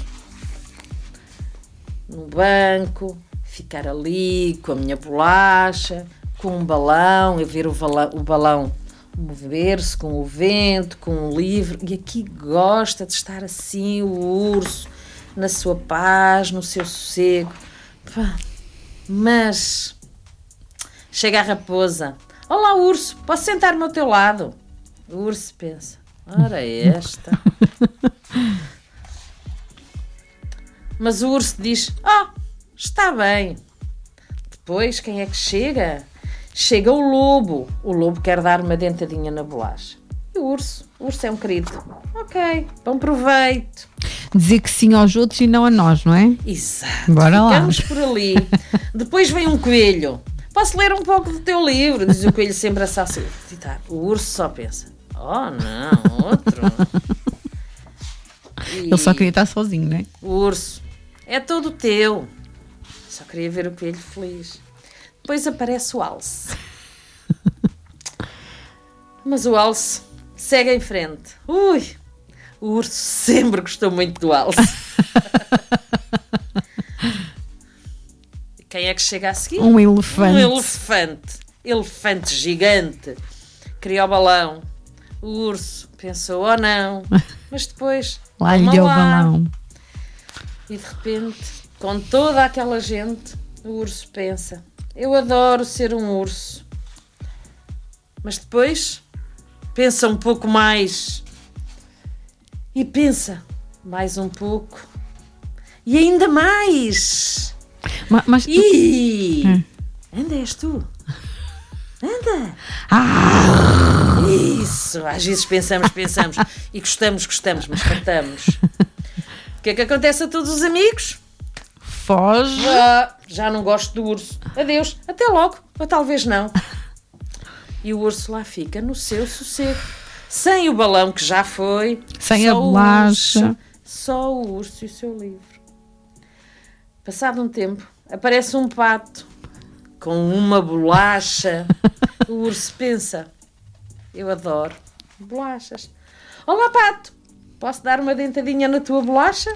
no banco, ficar ali com a minha bolacha, com um balão, a ver o, vala, o balão mover-se com o vento, com um livro. E aqui gosta de estar assim, o urso, na sua paz, no seu sossego. Pá, mas... chega a raposa. Olá, urso, posso sentar-me ao teu lado? O urso pensa: ora esta. Mas o urso diz: oh, está bem. Depois, quem é que chega? Chega o lobo. O lobo quer dar uma dentadinha na bolacha. E o urso? O urso é um querido. Ok, bom proveito. Dizer que sim aos outros e não a nós, não é? Exato. Bora lá. Ficamos por ali. Depois vem um coelho. Posso ler um pouco do teu livro? Diz o coelho sempre a salsitar. O urso só pensa: oh não, outro. E ele só queria estar sozinho, não é? O urso: é todo teu. Só queria ver o coelho feliz. Depois aparece o alce. Mas o alce segue em frente. Ui, o urso sempre gostou muito do alce. Quem é que chega a seguir? Um elefante. Um elefante. Elefante gigante. Queria o balão. O urso pensou: oh não. Mas depois... lá lhe deu o balão. E de repente, com toda aquela gente, o urso pensa: eu adoro ser um urso. Mas depois, pensa um pouco mais. E pensa mais um pouco. E ainda mais... Mas, mas... Ih! Hum. Anda, és tu. Anda. Ah. Isso. Às vezes pensamos, pensamos. E gostamos, gostamos, mas faltamos. O que é que acontece a todos os amigos? Foge. Ah, já não gosto do urso. Adeus. Até logo. Ou talvez não. E o urso lá fica no seu sossego. Sem o balão que já foi. Sem a bolacha. Urso, só o urso e o seu livro. Passado um tempo, aparece um pato com uma bolacha. O urso pensa: eu adoro bolachas. Olá, pato, posso dar uma dentadinha na tua bolacha?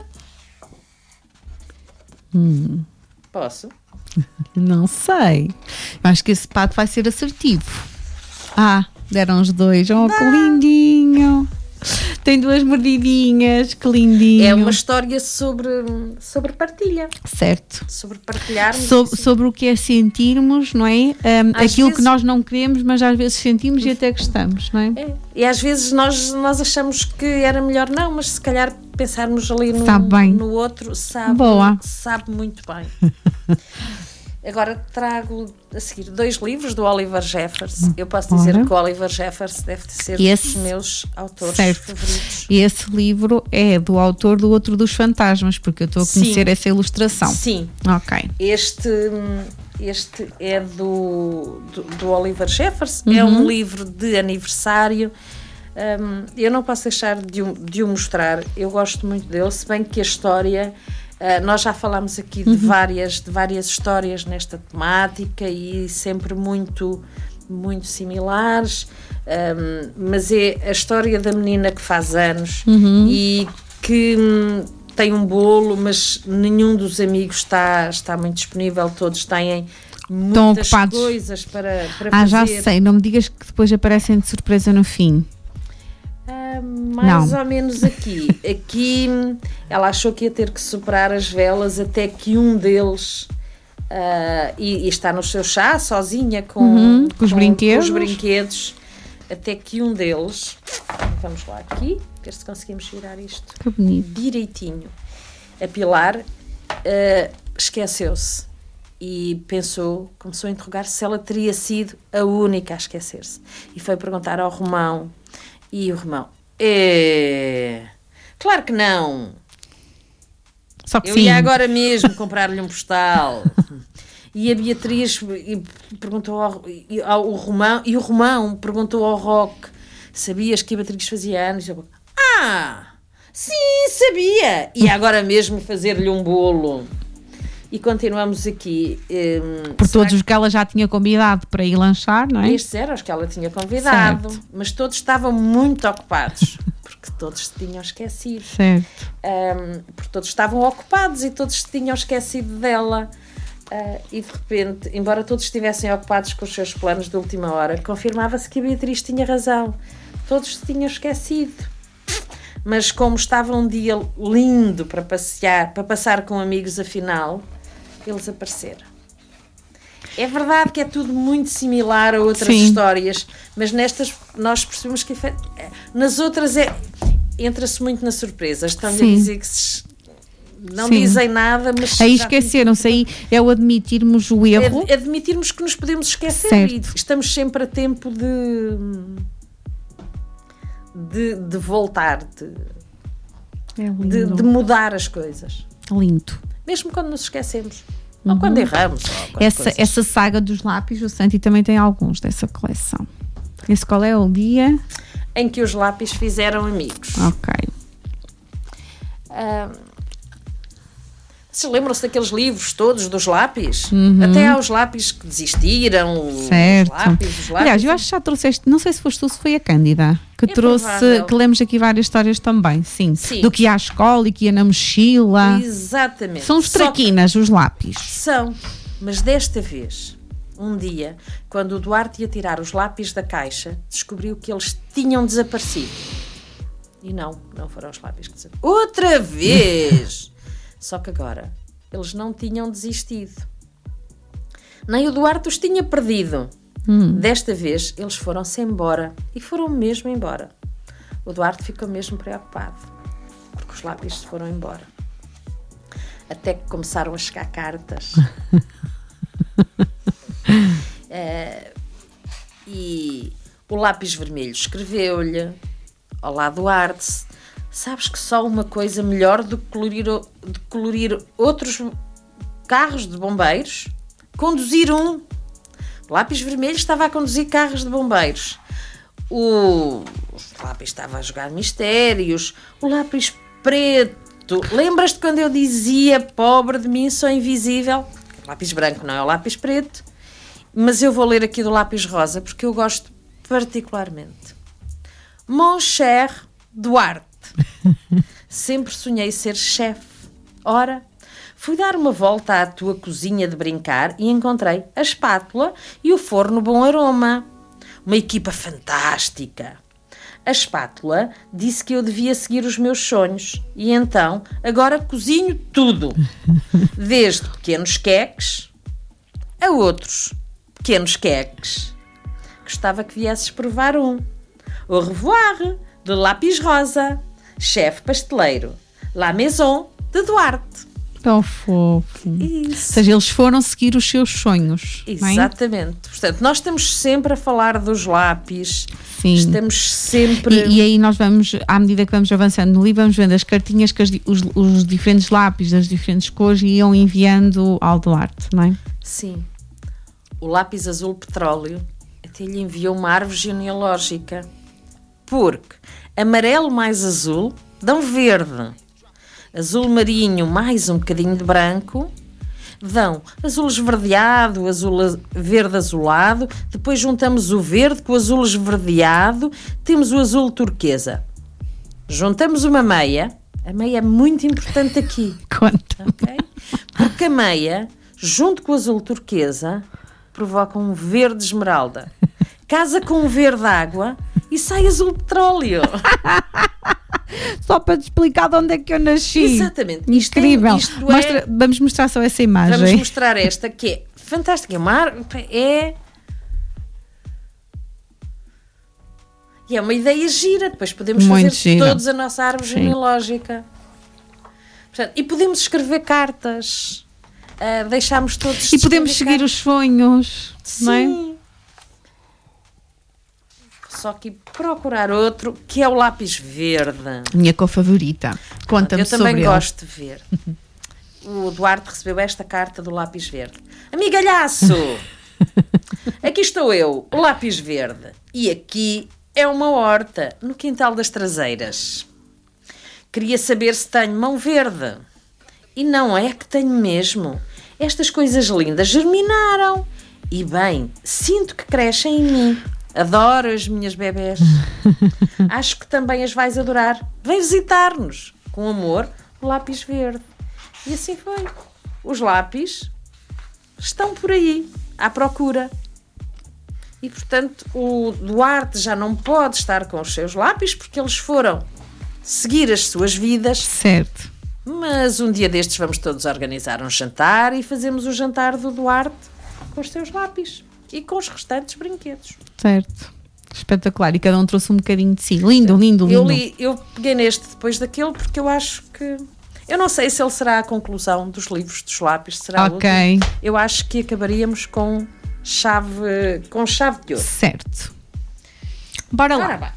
Hum. Posso? Não sei. Eu acho que esse pato vai ser assertivo. Ah, deram os dois. Oh, que lindinho. Tem duas mordidinhas, que lindinho. É uma história sobre, sobre partilha. Certo. Sobre partilharmos. Sobre, assim. sobre o que é sentirmos, não é? Um, aquilo vezes, que nós não queremos, mas às vezes sentimos e até gostamos, não é? É. E às vezes nós, nós achamos que era melhor não, mas se calhar pensarmos ali no, sabe bem. no outro, sabe, Boa. sabe muito bem. Agora trago a seguir dois livros do Oliver Jeffers. Eu posso dizer Ora. que o Oliver Jeffers deve ser Esse, um dos meus autores certo. favoritos. E esse livro é do autor do Outro dos Fantasmas, porque eu estou a conhecer Sim. essa ilustração. Sim. Ok. Este, este é do, do, do Oliver Jeffers, Uhum. é um livro de aniversário. Um, eu não posso deixar de o, de o mostrar, eu gosto muito dele, se bem que a história, uh, nós já falámos aqui de, uhum. várias, de várias histórias nesta temática e sempre muito, muito similares, um, mas é a história da menina que faz anos Uhum. e que hum, tem um bolo, mas nenhum dos amigos está, está muito disponível, todos têm muitas coisas para, para ah, fazer. já sei, não me digas que depois aparecem de surpresa no fim. Ah, mais Não. ou menos aqui. Aqui ela achou que ia ter que soprar as velas até que um deles uh, e, e está no seu chá sozinha com, Uhum, com os brinquedos. com os brinquedos até que um deles, vamos lá aqui ver se conseguimos virar isto Que bonito. direitinho, a Pilar uh, esqueceu-se e pensou, começou a interrogar se ela teria sido a única a esquecer-se e foi perguntar ao Romão. E o Romão, é... claro que não. Só que Eu sim. ia agora mesmo comprar-lhe um postal. E a Beatriz perguntou ao, ao Romão, e o Romão perguntou ao Roque, sabias que a Beatriz fazia anos? Eu, ah, sim, sabia. E agora mesmo fazer-lhe um bolo. E continuamos aqui. Um, Por todos os que ela já tinha convidado para ir lanchar, não é? Estes eram os que ela tinha convidado, Certo. mas todos estavam muito ocupados, porque todos se tinham esquecido. Certo. Um, porque todos estavam ocupados e todos se tinham esquecido dela. Uh, e de repente, embora todos estivessem ocupados com os seus planos de última hora, confirmava-se que a Beatriz tinha razão. Todos se tinham esquecido. Mas como estava um dia lindo para passear, para passar com amigos, afinal, eles apareceram. É verdade que é tudo muito similar a outras Sim. histórias, mas nestas nós percebemos que nas outras é, entra-se muito na surpresa. Estão-lhe a dizer que se, não Sim. dizem nada, mas Aí já esqueceram-se, aí é o admitirmos o erro. é admitirmos que nos podemos esquecer Certo. e estamos sempre a tempo de de, de voltar, de, É lindo. de, de mudar as coisas, Lindo. mesmo quando nos esquecemos ou quando erramos ou quando Essa, coisas. essa saga dos lápis, o Santi também tem alguns dessa coleção. Esse qual é o dia? Em que os lápis fizeram amigos. Ok. Ah, vocês lembram-se daqueles livros todos dos lápis? Uhum. Até há os lápis que desistiram, Certo. os lápis, os lápis. Aliás, eu acho que já trouxeste, não sei se foste tu, se foi a Cândida, que É trouxe, provável. que lemos aqui várias histórias também, sim. Sim. Do que ia à escola e que ia na mochila. Exatamente. São os Só que- traquinas, os lápis. São, mas desta vez, um dia, quando o Duarte ia tirar os lápis da caixa, descobriu que eles tinham desaparecido. E não, não foram os lápis que desapareceram. Outra vez! Só que agora, eles não tinham desistido. Nem o Duarte os tinha perdido. Hum. Desta vez, eles foram-se embora. E foram mesmo embora. O Duarte ficou mesmo preocupado, porque os lápis se foram embora. Até que começaram a chegar cartas. uh, e o lápis vermelho escreveu-lhe: olá, Duarte, sabes que só uma coisa melhor do que colorir, de colorir outros carros de bombeiros? Conduzir um. O lápis vermelho estava a conduzir carros de bombeiros. O, o lápis estava a jogar mistérios. O lápis preto, lembras-te quando eu dizia pobre de mim, sou invisível? O lápis branco não é o lápis preto, mas eu vou ler aqui do lápis rosa porque eu gosto particularmente. Mon cher Duarte, sempre sonhei ser chefe. Ora, fui dar uma volta à tua cozinha de brincar e encontrei a espátula e o forno bom aroma. Uma equipa fantástica. A espátula disse que eu devia seguir os meus sonhos e então agora cozinho tudo, desde pequenos queques a outros pequenos queques. Gostava que viesses provar um. Au revoir, de Lápis Rosa, chefe pasteleiro. La Maison, de Duarte. Tão fofo. Isso. Ou seja, eles foram seguir os seus sonhos. Exatamente. Não é? Portanto, nós estamos sempre a falar dos lápis. Sim. Estamos sempre... E, e aí nós vamos, à medida que vamos avançando no livro, vamos vendo as cartinhas que as, os, os diferentes lápis das diferentes cores iam enviando ao Duarte, não é? Sim. O lápis azul petróleo até lhe enviou uma árvore genealógica. Porque amarelo mais azul dão verde. Azul marinho mais um bocadinho de branco dão azul esverdeado, azul verde azulado, depois juntamos o verde com o azul esverdeado, temos o azul turquesa. Juntamos uma meia, a meia é muito importante aqui. Conta. Okay? Porque a meia, junto com o azul turquesa, provoca um verde esmeralda. Casa com um verde água e sai azul petróleo. Só para te explicar de onde é que eu nasci. Exatamente. Isto incrível. É, isto Mostra, é, vamos mostrar só essa imagem. Vamos mostrar esta, que é fantástica. É uma, é... E é uma ideia gira. Depois podemos Muito fazer gira. todos a nossa árvore Sim. genealógica. Portanto, e podemos escrever cartas. Uh, deixámos todos... E podemos seguir os sonhos. Sim. Não é? Só que procurar outro, que é o lápis verde. Minha cor favorita. Conta-me Eu sobre também ele. gosto de ver. O Duarte recebeu esta carta do lápis verde. Amigalhaço! Aqui estou eu, o lápis verde. E aqui é uma horta, no quintal das traseiras. Queria saber se tenho mão verde. E não é que tenho mesmo. Estas coisas lindas germinaram. E bem, sinto que crescem em mim. Adoro as minhas bebés. Acho que também as vais adorar. Vem visitar-nos. Com amor, o lápis verde. E assim foi. Os lápis estão por aí, à procura. E, portanto, o Duarte já não pode estar com os seus lápis porque eles foram seguir as suas vidas. Certo. Mas um dia destes vamos todos organizar um jantar e fazemos o jantar do Duarte com os seus lápis. E com os restantes brinquedos. Certo. Espetacular. E cada um trouxe um bocadinho de si. Lindo, lindo, lindo. Eu, li, eu peguei neste depois daquele porque eu acho que... Eu não sei se ele será a conclusão dos livros dos lápis. Será Ok. o último. Eu acho que acabaríamos com chave, com chave de ouro. Certo. Bora lá. Ora bem.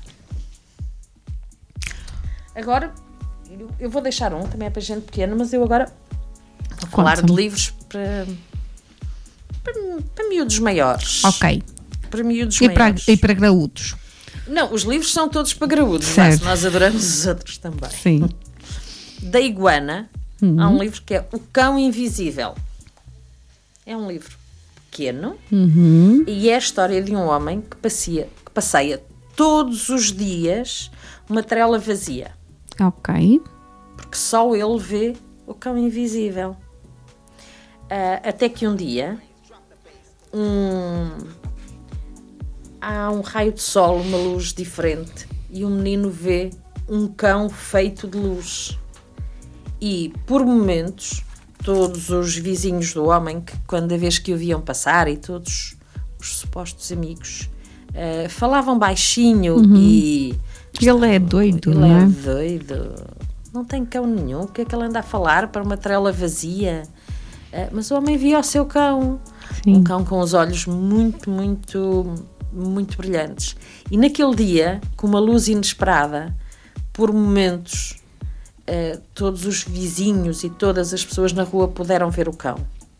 Agora, eu, eu vou deixar um, também é para gente pequena, mas eu agora vou falar de Conta-me. livros para... Para, para miúdos maiores. Ok. Para miúdos E para, maiores. e para graúdos. Não, os livros são todos para graúdos, Certo. mas nós adoramos os outros também. Sim. Da Iguana, Uhum. há um livro que é O Cão Invisível. É um livro pequeno Uhum. e é a história de um homem que passeia, que passeia todos os dias uma trela vazia. Ok. Porque só ele vê o cão invisível. Uh, até que um dia... Um, há um raio de sol, uma luz diferente e o menino vê um cão feito de luz e por momentos todos os vizinhos do homem que quando a vez que o viam passar e todos os supostos amigos uh, falavam baixinho uhum. e ele é doido, ele não é? é doido, não tem cão nenhum, o que é que ele anda a falar para uma trela vazia? Uh, mas o homem via o seu cão. Sim. Um cão com os olhos muito, muito, muito brilhantes. E naquele dia, com uma luz inesperada, por momentos, uh, todos os vizinhos e todas as pessoas na rua puderam ver o cão.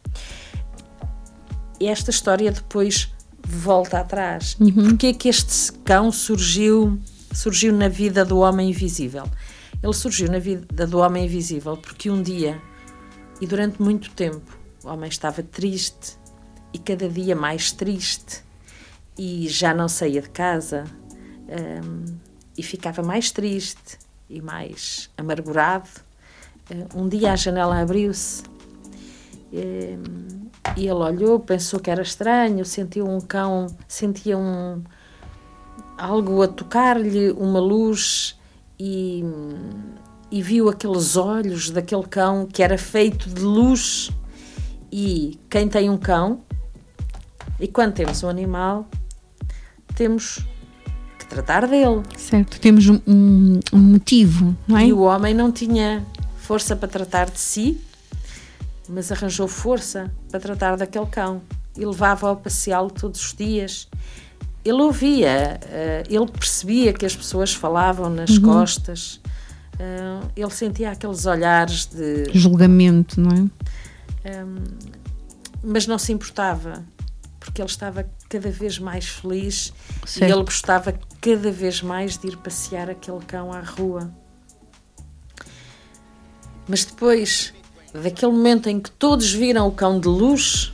E esta história depois volta atrás. Uhum. E porquê é que este cão surgiu, surgiu na vida do homem invisível? Ele surgiu na vida do homem invisível porque um dia, e durante muito tempo, o homem estava triste, e cada dia mais triste, e já não saía de casa, um, e ficava mais triste e mais amargurado. Um dia a janela abriu-se um, e ele olhou, pensou que era estranho, sentiu um cão, sentia um, algo a tocar-lhe, uma luz, e, e viu aqueles olhos daquele cão que era feito de luz. E quem tem um cão, e quando temos um animal, temos que tratar dele. Certo, temos um, um, um motivo, não é? E o homem não tinha força para tratar de si, mas arranjou força para tratar daquele cão e levava-o a passeá-lo todos os dias. Ele ouvia, ele percebia que as pessoas falavam nas uhum. costas, ele sentia aqueles olhares de julgamento, não é? Um, mas não se importava, porque ele estava cada vez mais feliz. Certo. E ele gostava cada vez mais de ir passear aquele cão à rua. Mas depois daquele momento em que todos viram o cão de luz,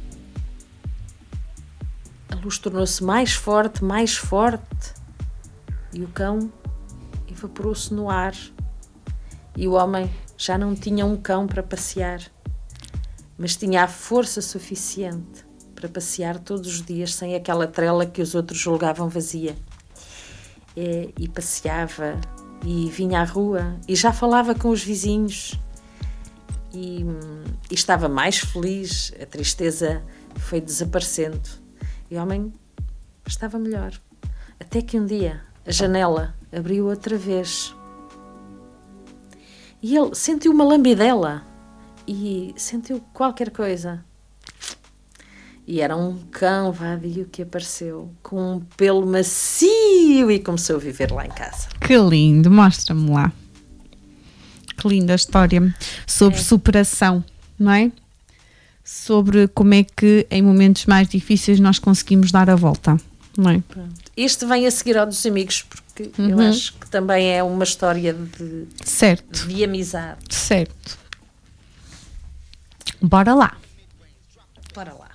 a luz tornou-se mais forte, mais forte, e o cão evaporou-se no ar, e o homem já não tinha um cão para passear, mas tinha a força suficiente para passear todos os dias sem aquela trela que os outros julgavam vazia. E, e passeava, e vinha à rua, e já falava com os vizinhos, e, e estava mais feliz, a tristeza foi desaparecendo, e o homem estava melhor. Até que um dia a janela abriu outra vez, e ele sentiu uma lambidela, e sentiu qualquer coisa. E era um cão vadio que apareceu, com um pelo macio, e começou a viver lá em casa. Que lindo, mostra-me lá. Que linda história sobre é. superação, não é? Sobre como é que em momentos mais difíceis nós conseguimos dar a volta, não é? Pronto. Este vem a seguir ao dos amigos, porque uhum. eu acho que também é uma história de, certo. de amizade. Certo. Bora lá. Bora lá.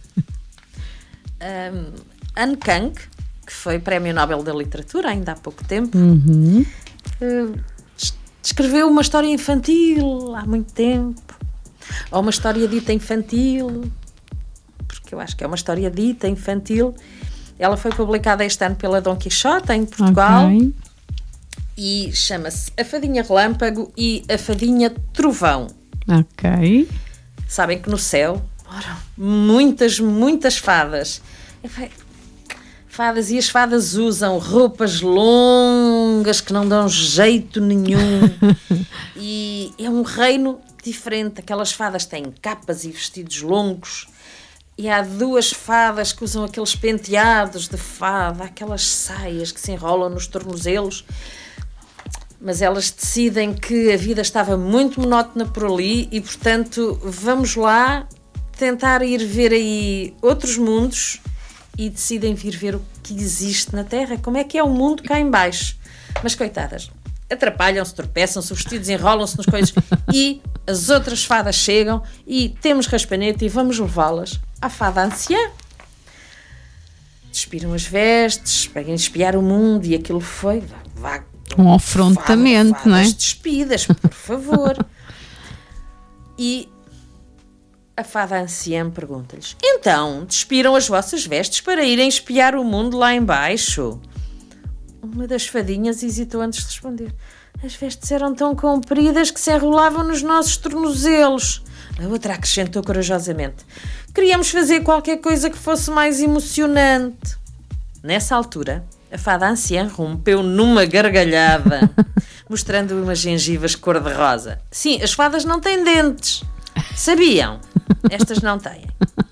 Um, Anne Kang, que foi Prémio Nobel da Literatura ainda há pouco tempo, uhum. uh, escreveu uma história infantil há muito tempo, ou uma história dita infantil, porque eu acho que é uma história dita infantil. Ela foi publicada este ano pela Dom Quixote em Portugal, okay. E chama-se A Fadinha Relâmpago e A Fadinha Trovão. Ok. Sabem que no céu moram muitas, muitas fadas. Fadas, e as fadas usam roupas longas que não dão jeito nenhum. E é um reino diferente. Aquelas fadas têm capas e vestidos longos. E há duas fadas que usam aqueles penteados de fada, aquelas saias que se enrolam nos tornozelos. Mas elas decidem que a vida estava muito monótona por ali e, portanto, vamos lá tentar ir ver aí outros mundos, e decidem vir ver o que existe na Terra, como é que é o mundo cá em baixo. Mas, coitadas, atrapalham-se, tropeçam-se, os vestidos enrolam-se nas coisas, e as outras fadas chegam e temos raspanete e vamos levá-las à fada anciã. Despiram as vestes, para espiar o mundo, e aquilo foi... Vá, um afrontamento, fada, não é? Despidas, por favor. E a fada anciã pergunta-lhes: então, despiram as vossas vestes para irem espiar o mundo lá embaixo? Uma das fadinhas hesitou antes de responder. As vestes eram tão compridas que se enrolavam nos nossos tornozelos. A outra acrescentou corajosamente: queríamos fazer qualquer coisa que fosse mais emocionante. Nessa altura, a fada anciã rompeu numa gargalhada, mostrando umas gengivas cor-de-rosa. Sim, as fadas não têm dentes. Sabiam? Estas não têm.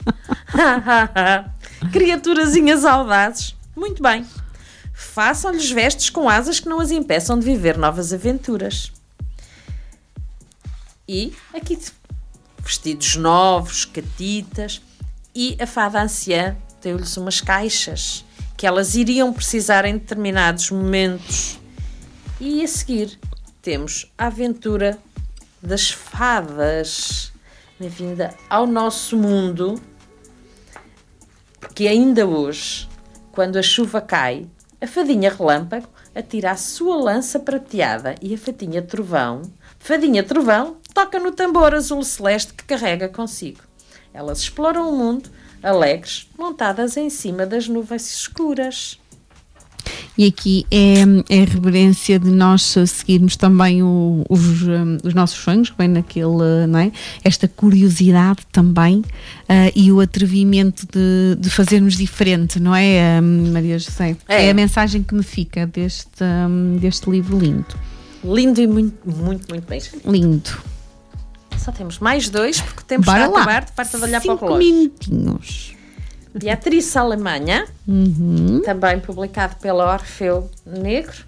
Criaturazinhas audazes. Muito bem. Façam-lhes vestes com asas que não as impeçam de viver novas aventuras. E aqui vestidos novos, catitas, e a fada anciã deu-lhes umas caixas que elas iriam precisar em determinados momentos. E a seguir temos a aventura das fadas na vinda ao nosso mundo, porque ainda hoje, quando a chuva cai, a fadinha relâmpago atira a sua lança prateada e a fadinha trovão, fadinha trovão, toca no tambor azul celeste que carrega consigo. Elas exploram o mundo, alegres, montadas em cima das nuvens escuras. E aqui é, é a reverência de nós seguirmos também o, os, os nossos sonhos, bem naquele, não é? Esta curiosidade também uh, e o atrevimento de, de fazermos diferente, não é, um, Maria José? É. é a mensagem que me fica deste, um, deste livro lindo. Lindo e muito, muito, muito bem escrito. Lindo. Só temos mais dois, porque temos Bora de acabar, de parte de olhar Cinco para o relógio. minutinhos. Beatriz Alemanha, Uhum. também publicado pela Orfeu Negro.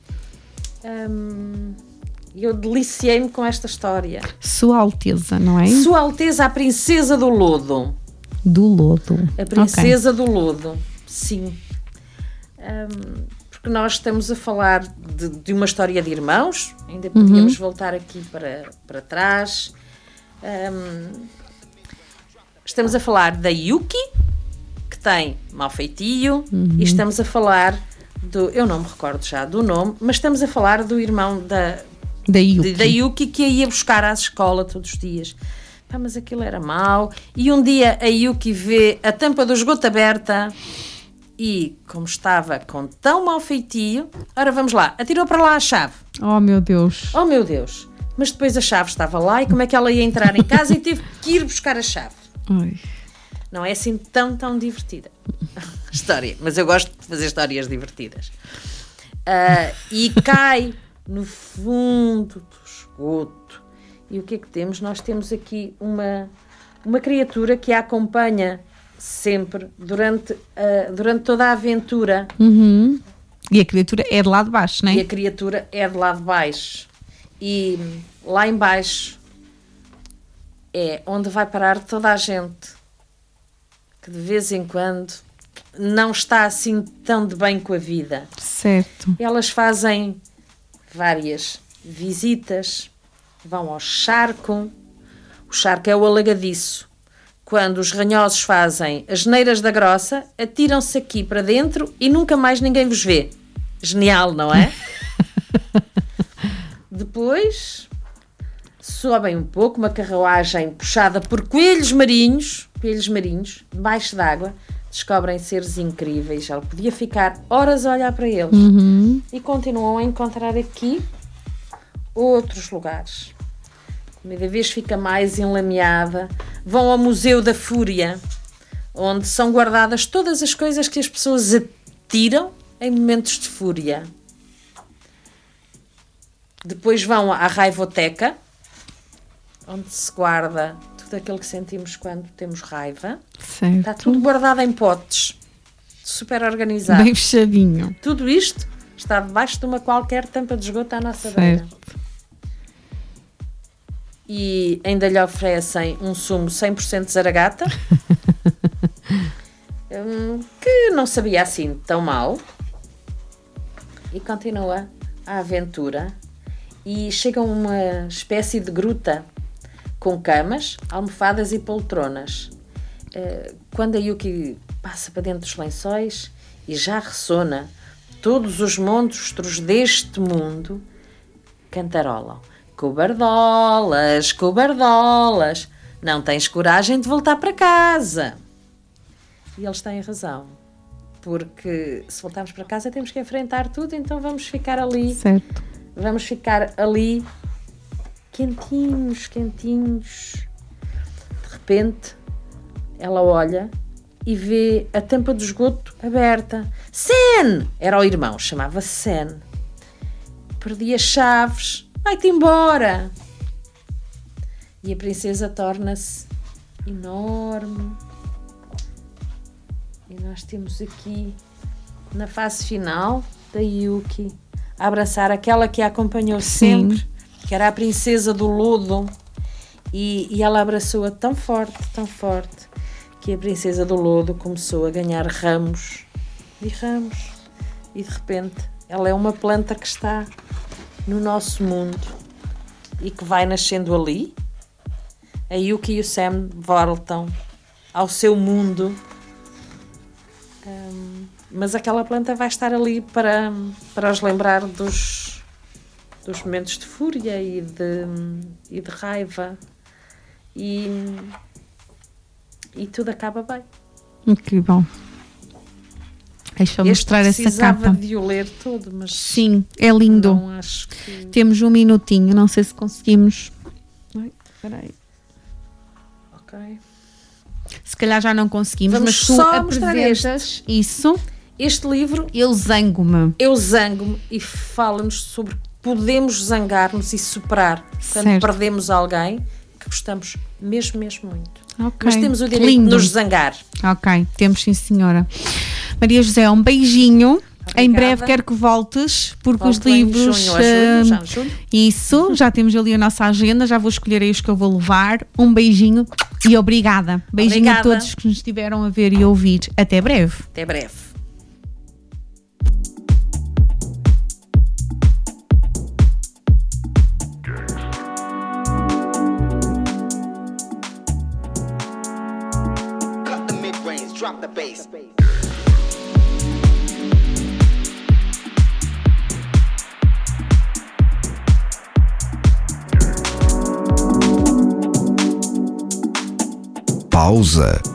Um, eu deliciei-me com esta história. Sua Alteza, não é? Sua Alteza, a Princesa do Lodo. Do Lodo. A Princesa okay. do Lodo, sim. Um, porque nós estamos a falar de, de uma história de irmãos, ainda podíamos uhum. voltar aqui para, para trás. Um, estamos a falar da Yuki, que tem mau feitio, uhum. e estamos a falar do, eu não me recordo já do nome, mas estamos a falar do irmão da, da, Yuki. De, da Yuki, que a ia buscar à escola todos os dias. Pá, mas aquilo era mau. E um dia a Yuki vê a tampa do esgoto aberta e, como estava com tão mau feitio, ora vamos lá, atirou para lá a chave. Oh meu Deus. Oh meu Deus. Mas depois a chave estava lá e como é que ela ia entrar em casa e teve que ir buscar a chave. Ai. Não é assim tão, tão divertida a história, mas eu gosto de fazer histórias divertidas. Uh, e cai no fundo do esgoto. E o que é que temos? Nós temos aqui uma, uma criatura que a acompanha sempre durante, uh, durante toda a aventura. Uhum. E a criatura é de lá de baixo, não é? E a criatura é de lá de baixo. E lá em baixo é onde vai parar toda a gente que de vez em quando não está assim tão de bem com a vida. Certo. Elas fazem várias visitas, vão ao charco. O charco é o alagadiço. Quando os ranhosos fazem as neiras da grossa, atiram-se aqui para dentro e nunca mais ninguém vos vê. Genial, não é? Depois sobem um pouco, uma carruagem puxada por coelhos marinhos, coelhos marinhos, debaixo d'água, descobrem seres incríveis. Ela podia ficar horas a olhar para eles. Uhum. E continuam a encontrar aqui outros lugares. Cada vez fica mais enlameada. Vão ao Museu da Fúria, onde são guardadas todas as coisas que as pessoas atiram em momentos de fúria. Depois vão à Raivoteca, onde se guarda tudo aquilo que sentimos quando temos raiva. Certo. Está tudo guardado em potes, super organizado. Bem fechadinho. Tudo isto está debaixo de uma qualquer tampa de esgoto à nossa certo. beira. E ainda lhe oferecem um sumo cem por cento de zaragata, que não sabia assim tão mal. E continua a aventura. E chega a uma espécie de gruta com camas, almofadas e poltronas. Quando a Yuki passa para dentro dos lençóis e já ressona, todos os monstros deste mundo cantarolam. Cobardolas, cobardolas, não tens coragem de voltar para casa. E eles têm razão, porque se voltarmos para casa temos que enfrentar tudo, então vamos ficar ali. Certo. Vamos ficar ali quentinhos, quentinhos. De repente, ela olha e vê a tampa do esgoto aberta. Sen! Era o irmão, chamava-se Sen. Perdi as chaves. Vai-te embora! E a princesa torna-se enorme. E nós temos aqui, na fase final, da Yuki a abraçar aquela que a acompanhou sempre, sim, que era a princesa do lodo. E, e ela abraçou-a tão forte, tão forte, que a princesa do lodo começou a ganhar ramos e ramos. E de repente, ela é uma planta que está no nosso mundo e que vai nascendo ali. A Yuki e o Sam voltam ao seu mundo, um, mas aquela planta vai estar ali para, para os lembrar dos, dos momentos de fúria e de, e de raiva, e, e tudo acaba bem. Que bom. Deixa eu mostrar essa precisava capa. de o ler todo, mas Sim, é lindo. não acho que... Temos um minutinho, não sei se conseguimos. Ai, peraí. Ok. Se calhar já não conseguimos, Vamos mas tu só mostrar apresentas isso. Este livro, Eu zango-me. Eu Zango-me, e fala-nos sobre podemos zangar-nos e superar quando Certo. perdemos alguém que gostamos mesmo, mesmo muito. Ok, Mas temos o direito lindo. de nos zangar. Ok, temos sim, senhora. Maria José, um beijinho. Obrigada. Em breve quero que voltes, porque Volto os livros. em junho a julho, hum, já em julho. Isso, já temos ali a nossa agenda, já vou escolher aí os que eu vou levar. Um beijinho e obrigada. Beijinho Obrigada. a todos que nos estiveram a ver e a ouvir. Até breve. Até breve. Cut the mid-range, drop the bass. Pausa